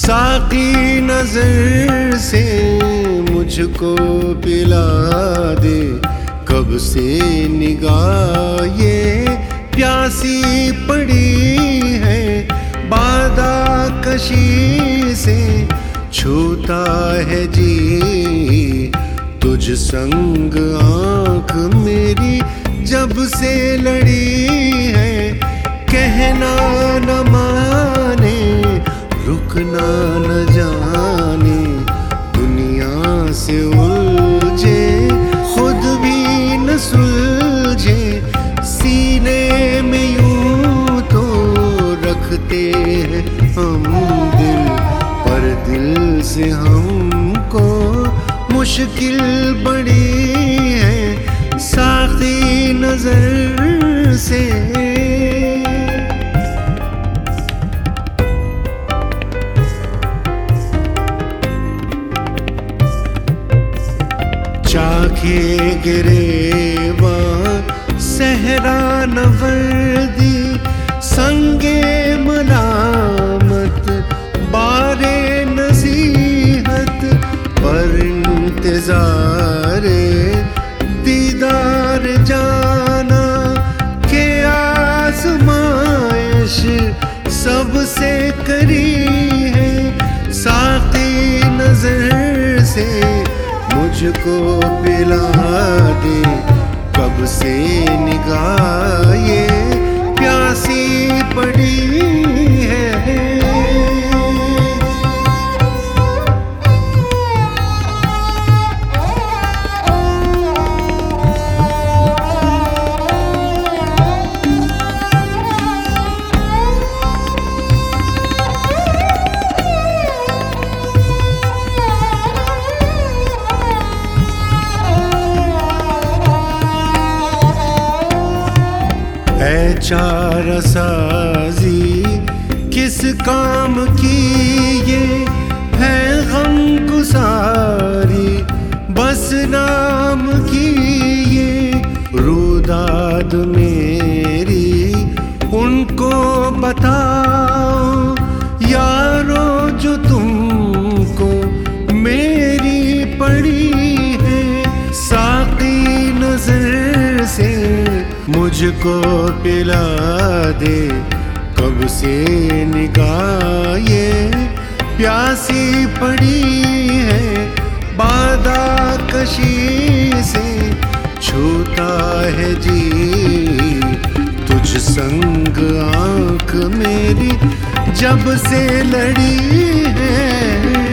साकी नजर से मुझको पिला दे, कब से निगाह ये प्यासी पड़ी है। बादा कशी से छूता है जी तुझ संग आँख मेरी जब से लड़ी है। कहना न माने रुकना न जाने, दुनिया से उलझे खुद भी न सुलझे। सीने में यूं तो रखते हैं हम दिल, पर दिल से हमको मुश्किल बड़ी है साकी नजर से। चाखे गिरेवा सहरा नवर्दी, संगे मलामत बारे नसीहत। पर इंतजारे दीदार जाना के आजमाइश सबसे करी है। साकी नजर से मुझको पिला दे, कब से निगाह ये प्यासी पड़ी है। चारा साजी किस काम की ये है, गम गुसारी बस नाम की ये। रुदाद मेरी उनको बताओ यारो जो तुमको मेरी पड़ी है। साकी नजर से मुझको पिला दे, कब से निगाह ये प्यासी पड़ी है। बादा कशी से छूता है जी तुझ संग आँख मेरी जब से लड़ी है।